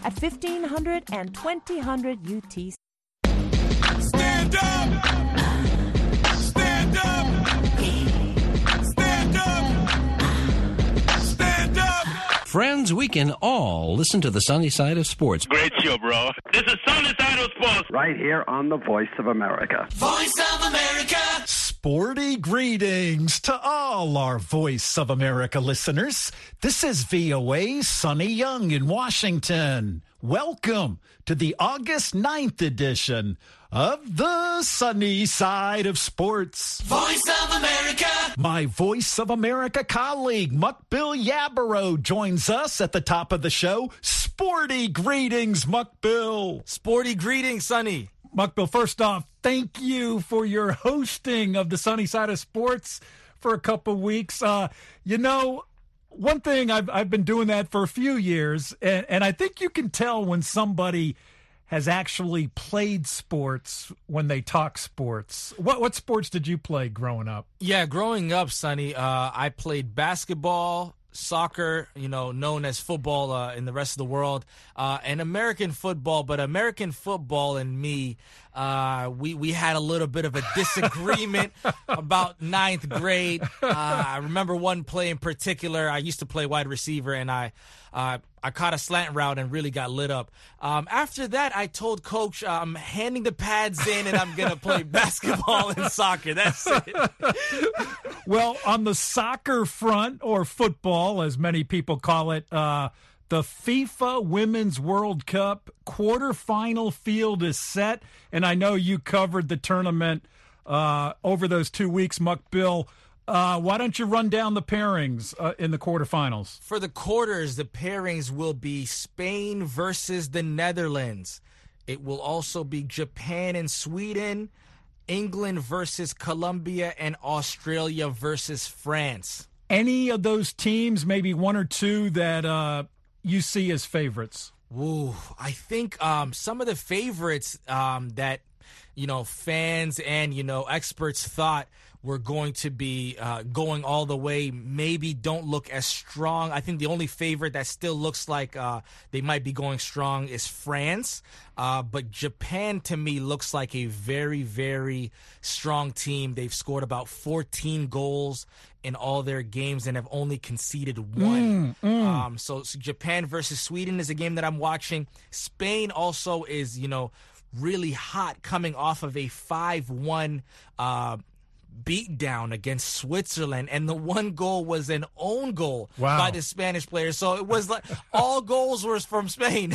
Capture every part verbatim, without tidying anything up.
at fifteen hundred and twenty hundred U T C. Stand up! Stand up! Stand up! Stand up! Friends, we can all listen to the sunny side of sports. Great show, bro. This is Sunny Side of Sports. Right here on the Voice of America. Voice of America! Sporty greetings to all our Voice of America listeners. This is V O A's Sonny Young in Washington. Welcome to the August ninth edition of the Sunny Side of Sports. Voice of America! My Voice of America colleague, Muckbill Yabaro, joins us at the top of the show. Sporty greetings, Muckbill. Sporty greetings, Sonny. Muckbill, first off, thank you for your hosting of the Sunny Side of Sports for a couple weeks. Uh, you know, one thing, I've I've been doing that for a few years, and, and I think you can tell when somebody has actually played sports when they talk sports. What what sports did you play growing up? Yeah, growing up, Sonny, uh, I played basketball, soccer, you know, known as football uh, in the rest of the world, uh, and American football. But American football and me, uh, we, we had a little bit of a disagreement about ninth grade. Uh, I remember one play in particular. I used to play wide receiver, and I uh, I caught a slant route and really got lit up. Um, after that, I told Coach, I'm handing the pads in, and I'm going to play basketball and soccer. That's it. Well, on the soccer front, or football, as many people call it, uh, the FIFA Women's World Cup quarterfinal field is set, and I know you covered the tournament uh, over those two weeks, Muckbill. Uh, why don't you run down the pairings uh, in the quarterfinals? For the quarters, the pairings will be Spain versus the Netherlands. It will also be Japan and Sweden, England versus Colombia, and Australia versus France. Any of those teams, maybe one or two, that uh, you see as favorites? Ooh, I think um, some of the favorites um, that, you know, fans and, you know, experts thought were going to be uh, going all the way, maybe don't look as strong. I think the only favorite that still looks like uh, they might be going strong is France. Uh, but Japan, to me, looks like a very, very strong team. They've scored about fourteen goals in all their games and have only conceded one. Mm, mm. Um, so, so Japan versus Sweden is a game that I'm watching. Spain also is, you know, really hot, coming off of a five one uh beat down against Switzerland, and the one goal was an own goal wow. by the Spanish player. So it was like all goals were from Spain.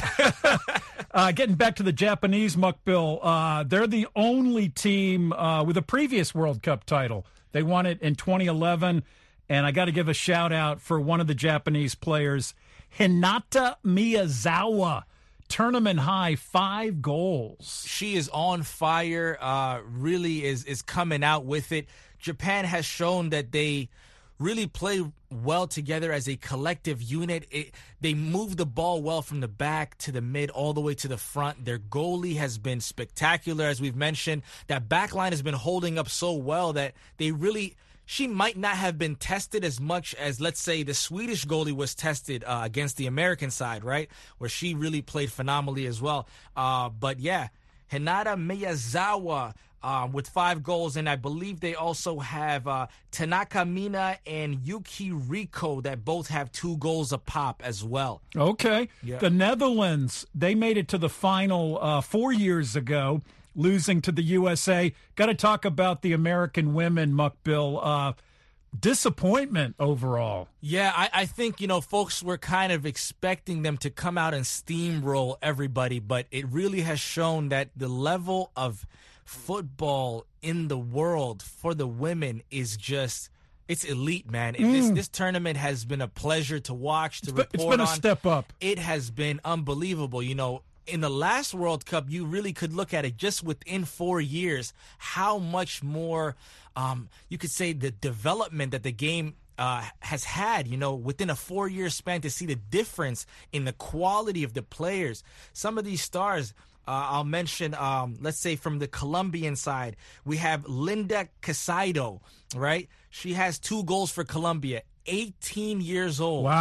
uh, getting back to the Japanese, Muckbill, uh, they're the only team uh, with a previous World Cup title. They won it in twenty eleven, and I got to give a shout out for one of the Japanese players, Hinata Miyazawa. Tournament high, five goals. She is on fire, uh, really is, is coming out with it. Japan has shown that they really play well together as a collective unit. It, they move the ball well from the back to the mid, all the way to the front. Their goalie has been spectacular, as we've mentioned. That back line has been holding up so well that they really... She might not have been tested as much as, let's say, the Swedish goalie was tested uh, against the American side, right? Where she really played phenomenally as well. Uh, but, yeah, Hinata Miyazawa uh, with five goals. And I believe they also have uh, Tanaka Mina and Yuki Riko that both have two goals a pop as well. Okay. Yeah. The Netherlands, they made it to the final uh, four years ago, losing to the U S A. Got to talk about the American women, Muckbill. Uh, disappointment overall. Yeah, I, I think, you know, folks were kind of expecting them to come out and steamroll everybody, but it really has shown that the level of football in the world for the women is just... It's elite, man. Mm. This this tournament has been a pleasure to watch, to it's report been, It's been on. a step up. It has been unbelievable. You know, in the last World Cup, you really could look at it just within four years, how much more, um, you could say, the development that the game uh, has had, you know, within a four-year span, to see the difference in the quality of the players. Some of these stars, uh, I'll mention, um, let's say from the Colombian side, we have Linda Casado, right? She has two goals for Colombia, eighteen years old. Wow.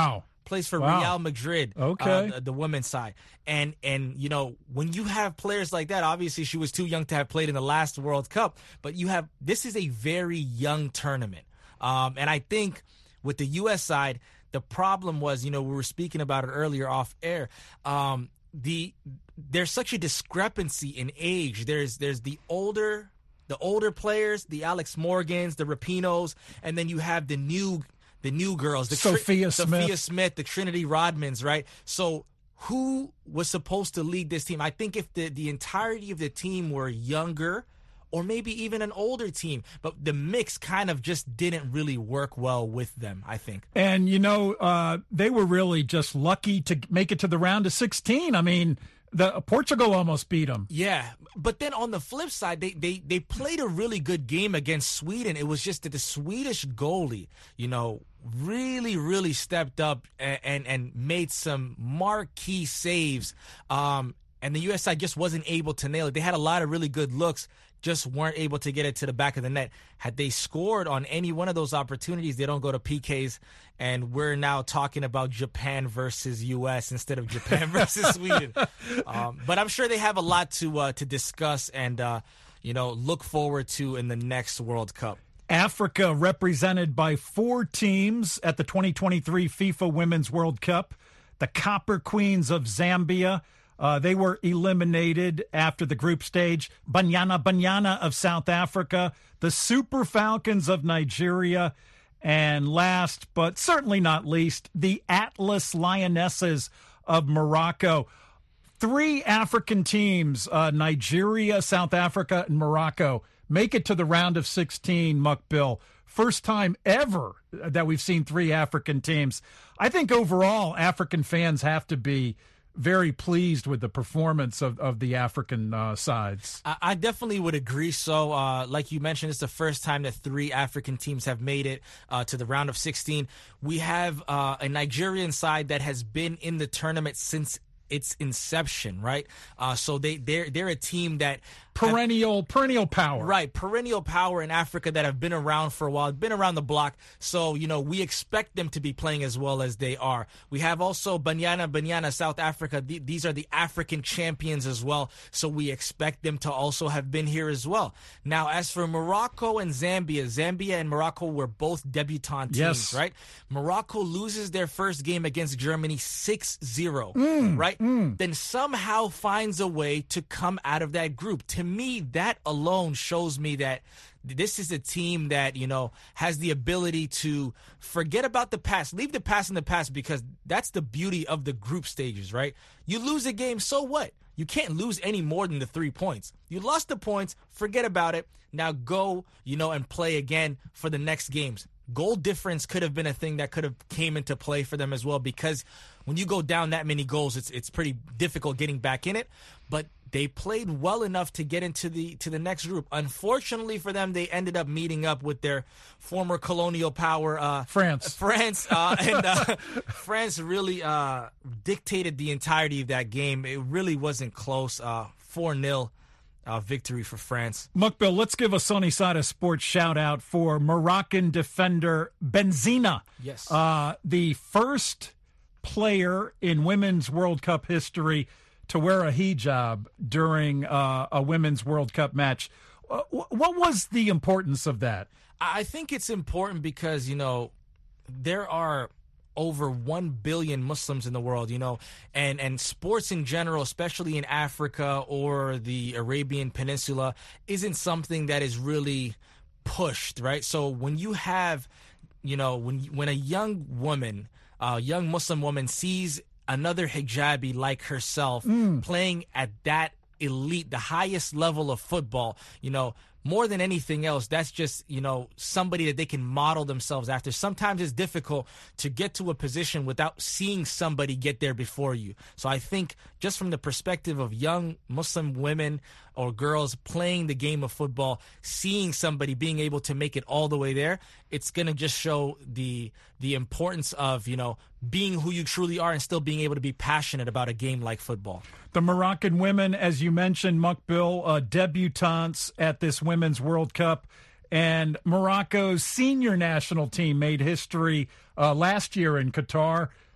plays for Wow. Real Madrid, Okay. uh, the, the women's side. And, and you know, when you have players like that, obviously she was too young to have played in the last World Cup, but you have, this is a very young tournament. Um, and I think with the U S side, the problem was, you know, we were speaking about it earlier off air, um, the there's such a discrepancy in age. There's there's the older the older players, the Alex Morgans, the Rapinos, and then you have the new the new girls, the Sophia Tri- Smith. Sophia Smith, the Trinity Rodmans, right? So who was supposed to lead this team? I think if the, the entirety of the team were younger, or maybe even an older team, but the mix kind of just didn't really work well with them, I think. And, you know, uh, they were really just lucky to make it to the round of sixteen. I mean, the Portugal almost beat them. Yeah, but then on the flip side, they, they, they played a really good game against Sweden. It was just that the Swedish goalie, you know, really, really stepped up and, and, and made some marquee saves. Um, and the U S side just wasn't able to nail it. They had a lot of really good looks, just weren't able to get it to the back of the net. Had they scored on any one of those opportunities, they don't go to P Ks, and we're now talking about Japan versus U S instead of Japan versus Sweden. Um, but I'm sure they have a lot to uh, to discuss and uh, you know look forward to in the next World Cup. Africa represented by four teams at the twenty twenty-three FIFA Women's World Cup. The Copper Queens of Zambia. Uh, they were eliminated after the group stage. Banyana Banyana of South Africa, the Super Falcons of Nigeria, and last but certainly not least, the Atlas Lionesses of Morocco. Three African teams, uh, Nigeria, South Africa, and Morocco, make it to the round of sixteen, Muck Bill. First time ever that we've seen three African teams. I think overall, African fans have to be very pleased with the performance of, of the African uh, sides. I, I definitely would agree. So, uh, like you mentioned, it's the first time that three African teams have made it uh, to the round of sixteen. We have uh, a Nigerian side that has been in the tournament since its inception, right? Uh, so they they're they're a team that perennial have, perennial power, right? Perennial power in Africa that have been around for a while, been around the block. So you know we expect them to be playing as well as they are. We have also Banyana Banyana South Africa. Th- these are the African champions as well. So we expect them to also have been here as well. Now, as for Morocco and Zambia, Zambia and Morocco were both debutante teams, yes. right? Morocco loses their first game against Germany six zero, mm, right? Mm. Then somehow finds a way to come out of that group. To me, that alone shows me that this is a team that, you know, has the ability to forget about the past, leave the past in the past, because that's the beauty of the group stages, right? You lose a game, so what? You can't lose any more than the three points. You lost the points, forget about it. Now go, you know, and play again for the next games. Goal difference could have been a thing that could have came into play for them as well, because when you go down that many goals, it's it's pretty difficult getting back in it. But they played well enough to get into the to the next group. Unfortunately for them, they ended up meeting up with their former colonial power, uh, France. France, uh, and uh, France really uh, dictated the entirety of that game. It really wasn't close. Uh, four nil. Uh, victory for France. Muckbill, let's give a Sunny Side of Sports shout out for Moroccan defender Benzina. Yes. Uh, the first player in Women's World Cup history to wear a hijab during uh, a Women's World Cup match. Uh, what was the importance of that? I think it's important because, you know, there are over one billion Muslims in the world, you know, and, and sports in general, especially in Africa or the Arabian Peninsula, isn't something that is really pushed, right? So when you have, you know, when when a young woman, a young Muslim woman sees another hijabi like herself mm. playing at that elite, the highest level of football, you know, more than anything else, that's just, you know, somebody that they can model themselves after. Sometimes it's difficult to get to a position without seeing somebody get there before you. So I think just from the perspective of young Muslim women or girls playing the game of football, seeing somebody being able to make it all the way there, it's going to just show the the importance of, you know, being who you truly are and still being able to be passionate about a game like football. The Moroccan women, as you mentioned, Muckbill, uh, debutantes at this Women's World Cup. And Morocco's senior national team made history uh, last year in Qatar,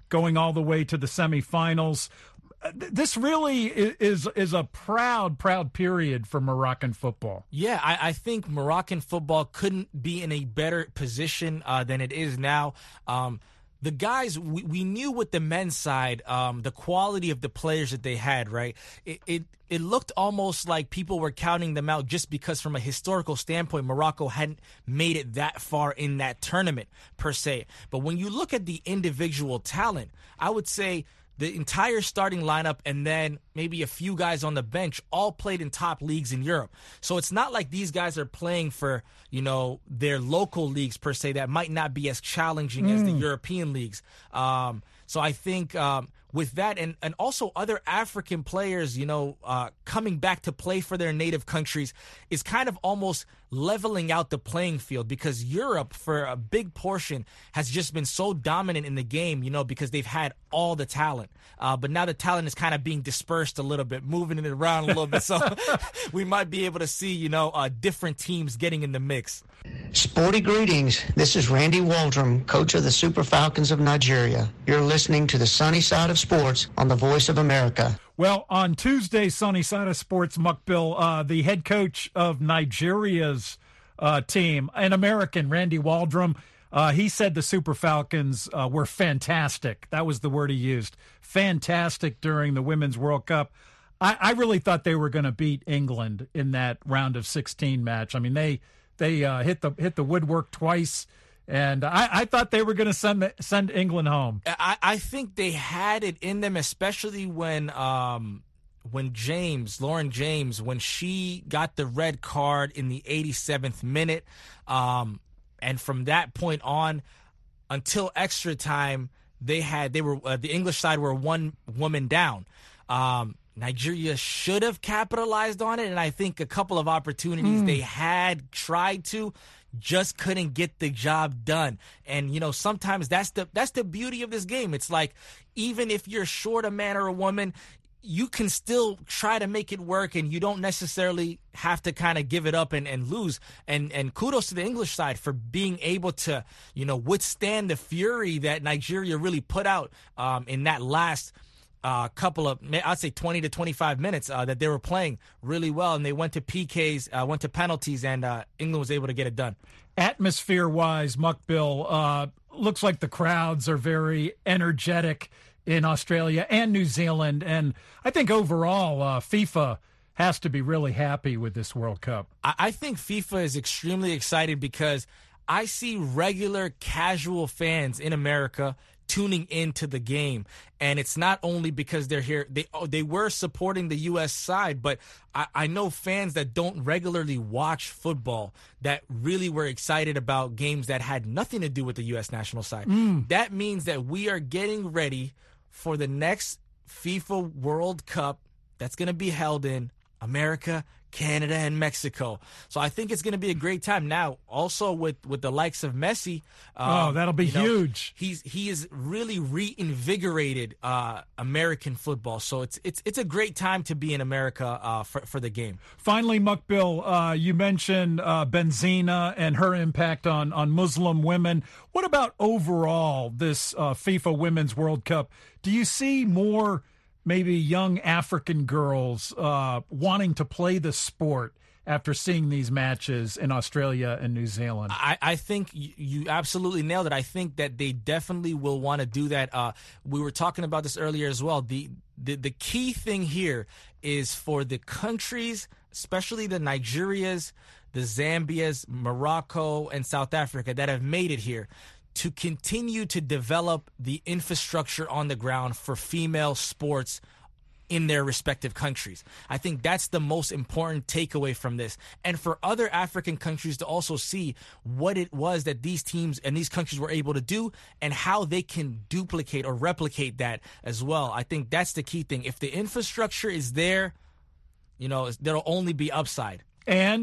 going all the way to the semifinals. This really is is a proud, proud period for Moroccan football. Yeah, I, I think Moroccan football couldn't be in a better position uh, than it is now. Um, the guys, we, we knew with the men's side, um, the quality of the players that they had, right? It, it it looked almost like people were counting them out just because from a historical standpoint, Morocco hadn't made it that far in that tournament, per se. But when you look at the individual talent, I would say the entire starting lineup and then maybe a few guys on the bench all played in top leagues in Europe. So it's not like these guys are playing for, you know, their local leagues per se that might not be as challenging mm. as the European leagues. Um, so I think um, with that and, and also other African players, you know, uh, coming back to play for their native countries is kind of almost leveling out the playing field because Europe, for a big portion, has just been so dominant in the game, you know, because they've had all the talent. Uh, but now the talent is kind of being dispersed a little bit, moving it around a little bit. So we might be able to see, you know, uh, different teams getting in the mix. Sporty greetings. This is Randy Waldrum, coach of the Super Falcons of Nigeria. You're listening to the Sunny Side of Sports on the Voice of America. Well, on Tuesday, Sunny Side of Sports, Mukbil, uh, the head coach of Nigeria's uh, team, an American, Randy Waldrum, uh, he said the Super Falcons uh, were fantastic. That was the word he used. Fantastic during the Women's World Cup. I, I really thought they were going to beat England in that round of sixteen match. I mean, they they uh, hit the hit the woodwork twice. And I, I thought they were going to send send England home. I, I think they had it in them, especially when um, when James, Lauren James, when she got the red card in the eighty-seventh minute. Um, and from that point on until extra time, they had they were uh, the English side were one woman down. Um, Nigeria should have capitalized on it, and I think a couple of opportunities mm. they had tried to. Just couldn't get the job done. And, you know, sometimes that's the that's the beauty of this game. It's like, even if you're short a man or a woman, you can still try to make it work, and you don't necessarily have to kind of give it up and, and lose. And and kudos to the English side for being able to, you know, withstand the fury that Nigeria really put out um, in that last Uh, couple of, I'd say twenty to twenty-five minutes uh, that they were playing really well, and they went to P Ks, uh, went to penalties, and uh, England was able to get it done. Atmosphere-wise, Mukbil, uh, looks like the crowds are very energetic in Australia and New Zealand, and I think overall uh, FIFA has to be really happy with this World Cup. I, I think FIFA is extremely excited because I see regular casual fans in America tuning into the game, and it's not only because they're here. They they were supporting the U S side, but I, I know fans that don't regularly watch football that really were excited about games that had nothing to do with the U S national side. Mm. That means that we are getting ready for the next FIFA World Cup that's going to be held in America, Canada, and Mexico. So I think it's going to be a great time. Now, also with, with the likes of Messi. Um, oh, that'll be you know, huge. He's he is really reinvigorated uh, American football. So it's it's it's a great time to be in America uh, for, for the game. Finally, Mukbil, uh, you mentioned uh, Benzema and her impact on, on Muslim women. What about overall this uh, FIFA Women's World Cup? Do you see more maybe young African girls uh, wanting to play the sport after seeing these matches in Australia and New Zealand? I, I think you, you absolutely nailed it. I think that they definitely will want to do that. Uh, we were talking about this earlier as well. The, the the key thing here is for the countries, especially the Nigerias, the Zambias, Morocco, and South Africa that have made it here, to continue to develop the infrastructure on the ground for female sports in their respective countries. I think that's the most important takeaway from this. And for other African countries to also see what it was that these teams and these countries were able to do and how they can duplicate or replicate that as well. I think that's the key thing. If the infrastructure is there, you know, there'll only be upside. And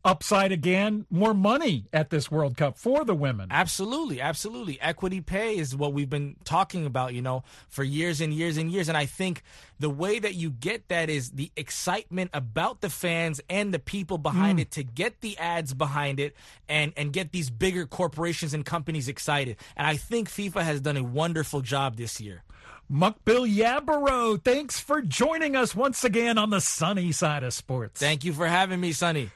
upside again, more money at this World Cup for the women. Absolutely, absolutely. Equity pay is what we've been talking about, you know, for years and years and years. And I think the way that you get that is the excitement about the fans and the people behind mm. it to get the ads behind it and, and get these bigger corporations and companies excited. And I think FIFA has done a wonderful job this year. Mukbil Yabaro, thanks for joining us once again on the Sunny Side of Sports. Thank you for having me, Sonny.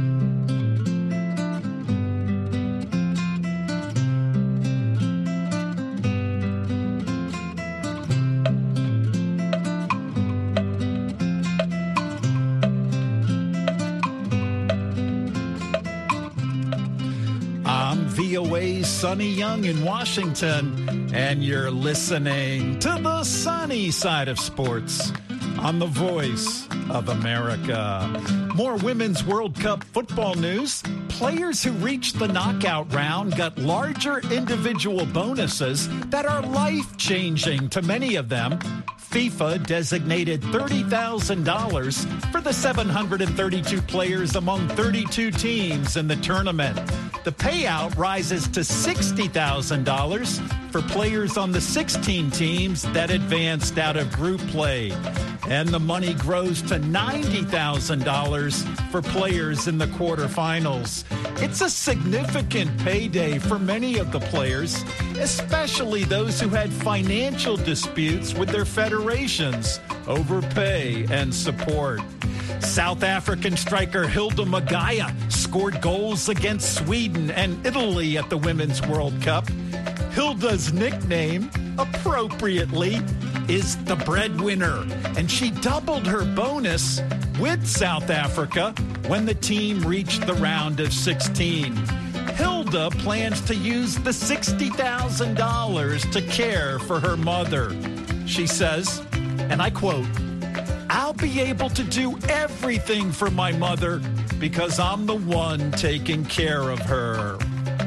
V O A's Sonny Young in Washington, and you're listening to the Sunny Side of Sports on the Voice of America. More Women's World Cup football news. Players who reached the knockout round got larger individual bonuses that are life-changing to many of them. FIFA designated thirty thousand dollars for the seven hundred thirty-two players among thirty-two teams in the tournament. The payout rises to sixty thousand dollars for players on the sixteen teams that advanced out of group play. And the money grows to ninety thousand dollars for players in the quarterfinals. It's a significant payday for many of the players, especially those who had financial disputes with their federations over pay and support. South African striker Hilda Magaya scored goals against Sweden and Italy at the Women's World Cup. Hilda's nickname, appropriately, is the breadwinner, and she doubled her bonus with South Africa when the team reached the round of sixteen. Hilda plans to use the sixty thousand dollars to care for her mother. She says, and I quote, "I'll be able to do everything for my mother because I'm the one taking care of her."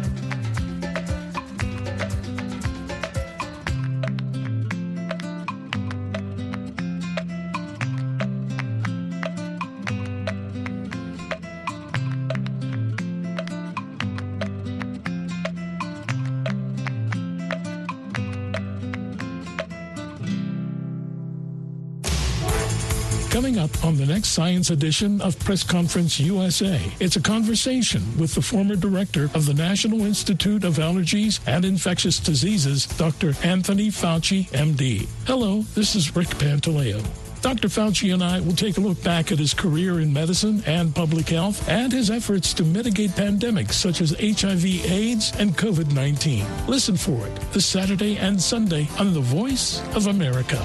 Coming up on the next Science edition of Press Conference U S A, it's a conversation with the former director of the National Institute of Allergies and Infectious Diseases, Doctor Anthony Fauci, M D. Hello, this is Rick Pantaleo. Doctor Fauci and I will take a look back at his career in medicine and public health and his efforts to mitigate pandemics such as H I V AIDS and COVID nineteen. Listen for it this Saturday and Sunday on The Voice of America.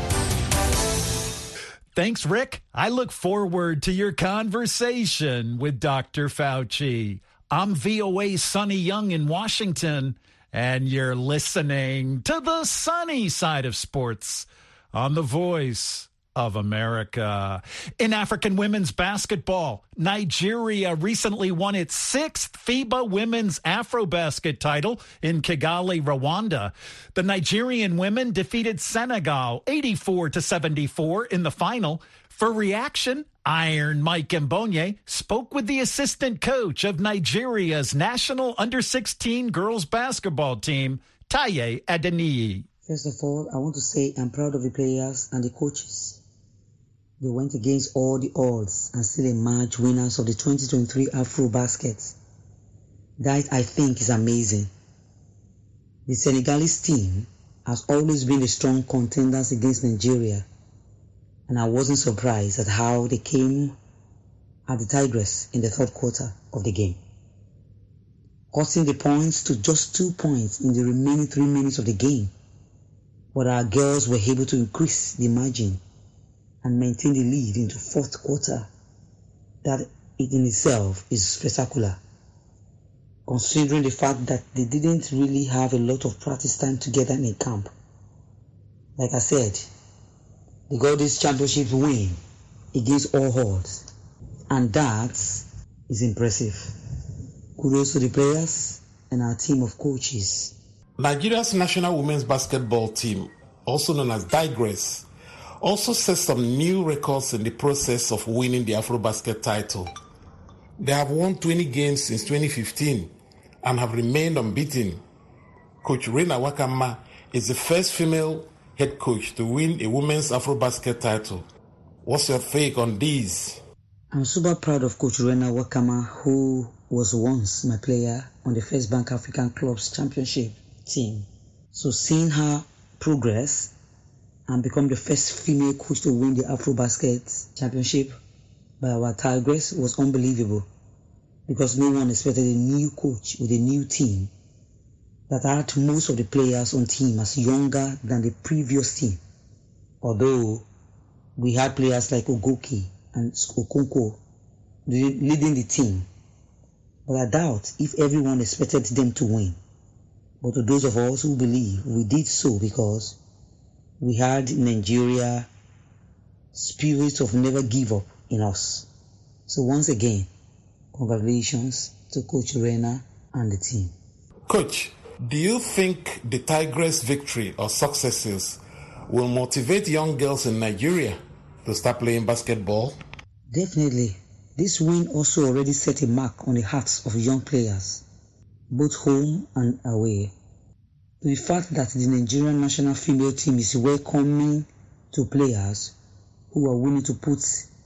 Thanks, Rick. I look forward to your conversation with Doctor Fauci. I'm V O A's Sonny Young in Washington, and you're listening to the Sunny Side of Sports on the Voice of America. In African women's basketball, Nigeria recently won its sixth FIBA Women's Afrobasket title in Kigali, Rwanda. The Nigerian women defeated Senegal eighty-four to seventy-four in the final. For reaction, Iron Mike Mbonye spoke with the assistant coach of Nigeria's national under sixteen girls basketball team, Taye Adeniyi. First of all, I want to say I'm proud of the players and the coaches. They went against all the odds and still emerged winners of the twenty twenty-three Afrobasket. That, I think, is amazing. The Senegalese team has always been the strong contenders against Nigeria, and I wasn't surprised at how they came at the Tigress in the third quarter of the game, cutting the points to just two points in the remaining three minutes of the game. But our girls were able to increase the margin and maintain the lead into fourth quarter. That in itself is spectacular, considering the fact that they didn't really have a lot of practice time together in camp. Like I said, they got this championship win against all odds, and that is impressive. Kudos to the players and our team of coaches. Nigeria's national women's basketball team, also known as Tigress, also set some new records in the process of winning the Afrobasket title. They have won twenty games since twenty fifteen and have remained unbeaten. Coach Rena Wakama is the first female head coach to win a women's AfroBasket title. What's your take on these? I'm super proud of Coach Rena Wakama, who was once my player on the First Bank African Clubs Championship team. So seeing her progress and become the first female coach to win the AfroBasket Championship by our Tigress was unbelievable, because no one expected a new coach with a new team that had most of the players on team as younger than the previous team. Although we had players like Ogoki and Okonkwo leading the team. But I doubt if everyone expected them to win. But to those of us who believe, we did so because we had Nigeria spirit of never give up in us. So once again, congratulations to Coach Rena and the team. Coach, do you think the Tigress victory or successes will motivate young girls in Nigeria to start playing basketball? Definitely. This win also already set a mark on the hearts of young players, both home and away. The fact that the Nigerian national female team is welcoming to players who are willing to put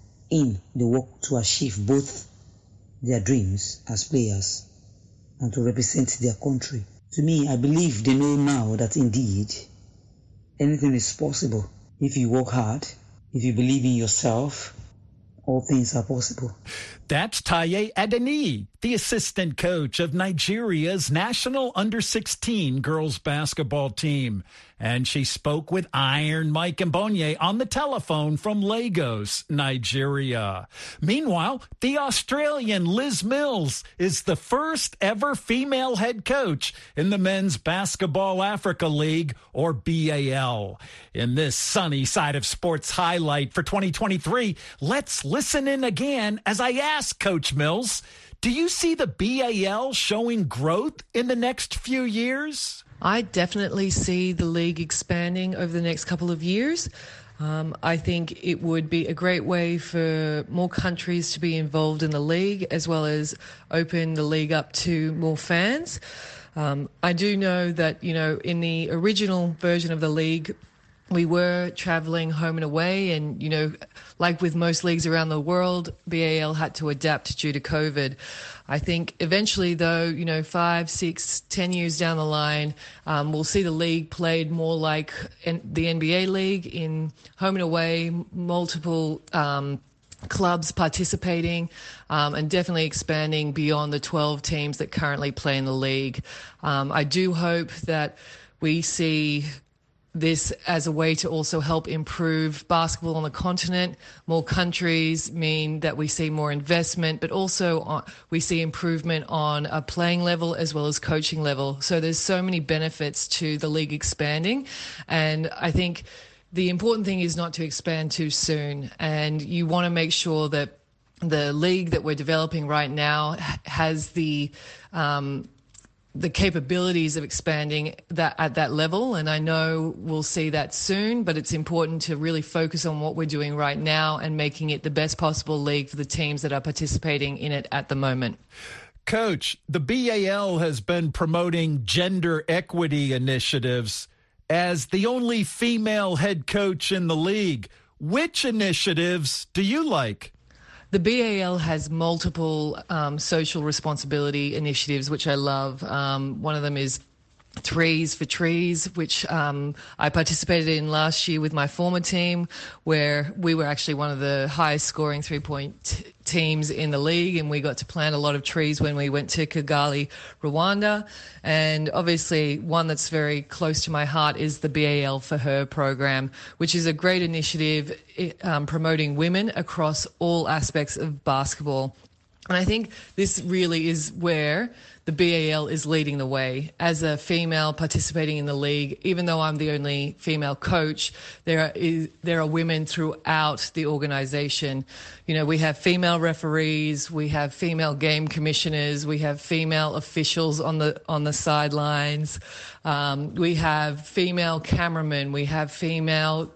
in the work to achieve both their dreams as players and to represent their country. To me, I believe they know now that indeed anything is possible. If you work hard, if you believe in yourself, all things are possible. That's Taye Adeni, the assistant coach of Nigeria's national under sixteen girls basketball team. And she spoke with Iron Mike Mbonye on the telephone from Lagos, Nigeria. Meanwhile, the Australian Liz Mills is the first ever female head coach in the Men's Basketball Africa League, or B A L. In this Sunny Side of Sports highlight for twenty twenty-three, let's listen in again as I ask Coach Mills, do you see the B A L showing growth in the next few years? I definitely see the league expanding over the next couple of years. Um, I think it would be a great way for more countries to be involved in the league, as well as open the league up to more fans. Um, I do know that, you know, in the original version of the league, we were traveling home and away, and, you know, like with most leagues around the world, B A L had to adapt due to COVID. I think eventually, though, you know, five, six, ten years down the line, um, we'll see the league played more like N- the N B A league, in home and away, multiple um, clubs participating, um, and definitely expanding beyond the twelve teams that currently play in the league. Um, I do hope that we see this as a way to also help improve basketball on the continent. More countries mean that we see more investment, but also on, we see improvement on a playing level as well as coaching level. So there's so many benefits to the league expanding. And I think the important thing is not to expand too soon. And you want to make sure that the league that we're developing right now has the um, the capabilities of expanding that at that level. And I know we'll see that soon, but it's important to really focus on what we're doing right now and making it the best possible league for the teams that are participating in it at the moment. Coach, the B A L has been promoting gender equity initiatives. As the only female head coach in the league, which initiatives do you like? The B A L has multiple um, social responsibility initiatives, which I love. Um, one of them is Threes for Trees, which um, I participated in last year with my former team, where we were actually one of the highest scoring three-point t- teams in the league, and we got to plant a lot of trees when we went to Kigali, Rwanda. And obviously one that's very close to my heart is the B A L for Her program, which is a great initiative um, promoting women across all aspects of basketball. And I think this really is where the B A L is leading the way. As a female participating in the league, even though I'm the only female coach, there are, is, there are women throughout the organization. You know, we have female referees, we have female game commissioners, we have female officials on the on the sidelines, um, we have female cameramen, we have female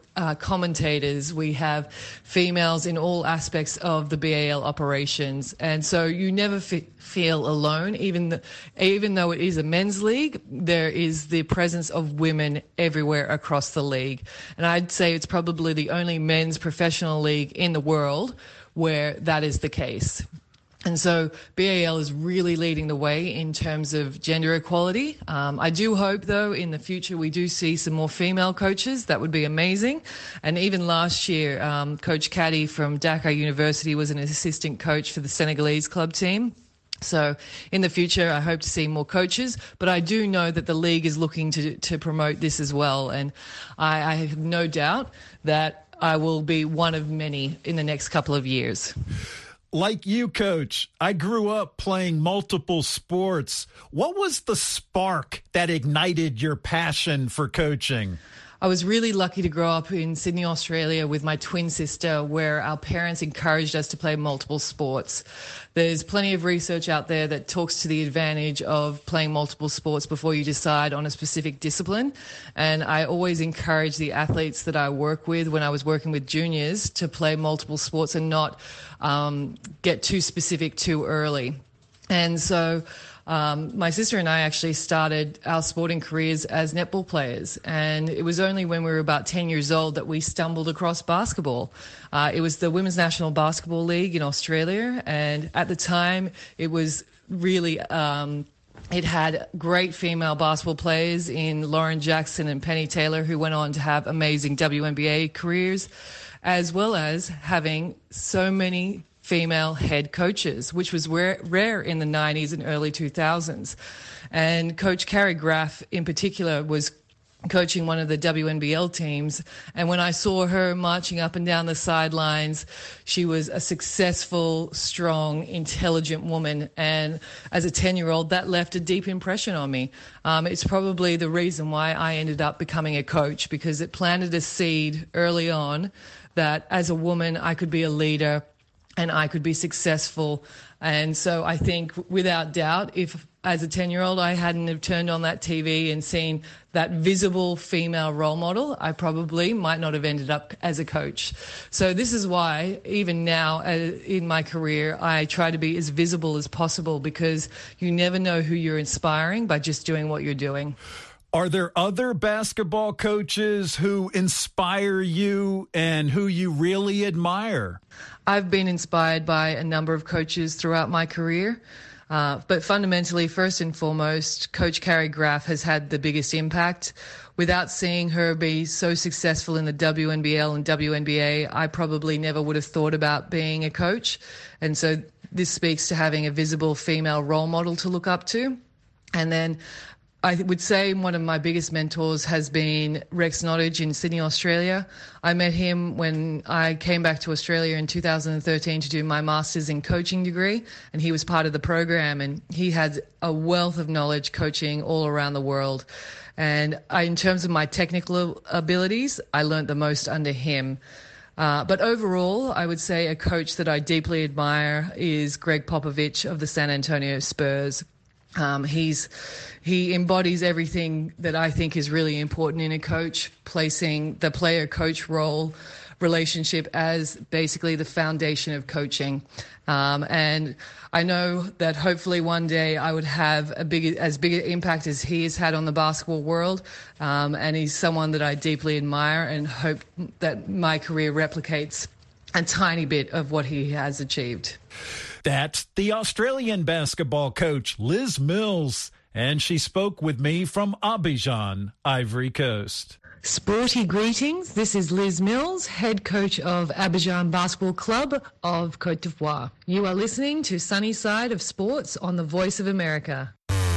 uh, commentators. We have females in all aspects of the B A L operations. And so you never f- feel alone. Even, the, even though it is a men's league, there is the presence of women everywhere across the league. And I'd say it's probably the only men's professional league in the world where that is the case. And so B A L is really leading the way in terms of gender equality. Um, I do hope, though, in the future we do see some more female coaches. That would be amazing. And even last year, um, Coach Caddy from Dakar University was an assistant coach for the Senegalese club team. So in the future, I hope to see more coaches, but I do know that the league is looking to to promote this as well. And I, I have no doubt that I will be one of many in the next couple of years. Like you, Coach, I grew up playing multiple sports. What was the spark that ignited your passion for coaching? I was really lucky to grow up in Sydney, Australia with my twin sister, where our parents encouraged us to play multiple sports. There's plenty of research out there that talks to the advantage of playing multiple sports before you decide on a specific discipline. And I always encourage the athletes that I work with when I was working with juniors to play multiple sports and not um, get too specific too early. And so Um, my sister and I actually started our sporting careers as netball players, and it was only when we were about ten years old that we stumbled across basketball. Uh, it was the Women's National Basketball League in Australia, and at the time it was really um, it had great female basketball players in Lauren Jackson and Penny Taylor, who went on to have amazing W N B A careers, as well as having so many female head coaches, which was rare, rare in the nineties and early two thousands. And Coach Carrie Graf in particular was coaching one of the W N B L teams. And when I saw her marching up and down the sidelines, she was a successful, strong, intelligent woman. And as a ten-year-old, that left a deep impression on me. Um, it's probably the reason why I ended up becoming a coach, because it planted a seed early on that as a woman, I could be a leader and I could be successful. And so I think without doubt, if as a ten-year-old I hadn't have turned on that T V and seen that visible female role model, I probably might not have ended up as a coach. So this is why even now uh, in my career, I try to be as visible as possible, because you never know who you're inspiring by just doing what you're doing. Are there other basketball coaches who inspire you and who you really admire? I've been inspired by a number of coaches throughout my career. Uh, but fundamentally, first and foremost, Coach Carrie Graf has had the biggest impact. Without seeing her be so successful in the W N B L and W N B A, I probably never would have thought about being a coach. And so this speaks to having a visible female role model to look up to. And then I would say one of my biggest mentors has been Rex Nottage in Sydney, Australia. I met him when I came back to Australia in two thousand thirteen to do my master's in coaching degree, and he was part of the program, and he had a wealth of knowledge coaching all around the world. And I, in terms of my technical abilities, I learned the most under him. Uh, but overall, I would say a coach that I deeply admire is Greg Popovich of the San Antonio Spurs. Um, he's he embodies everything that I think is really important in a coach, placing the player-coach role relationship as basically the foundation of coaching. Um, and I know that hopefully one day I would have a big, as big an impact as he has had on the basketball world. Um, and he's someone that I deeply admire and hope that my career replicates a tiny bit of what he has achieved. That's the Australian basketball coach, Liz Mills, and she spoke with me from Abidjan, Ivory Coast. Sporty greetings. This is Liz Mills, head coach of Abidjan Basketball Club of Côte d'Ivoire. You are listening to Sunny Side of Sports on the Voice of America.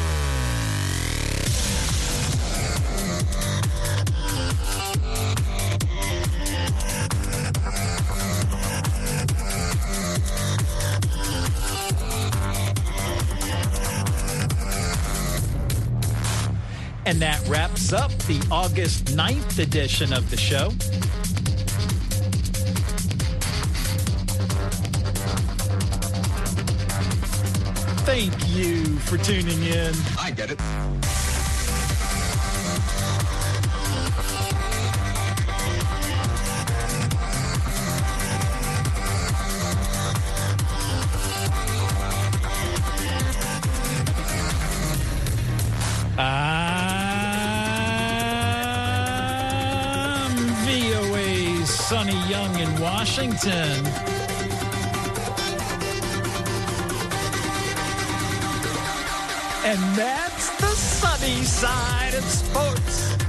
And that wraps up the August ninth edition of the show. Thank you for tuning in. I get it. Washington. And that's the sunny side of sports.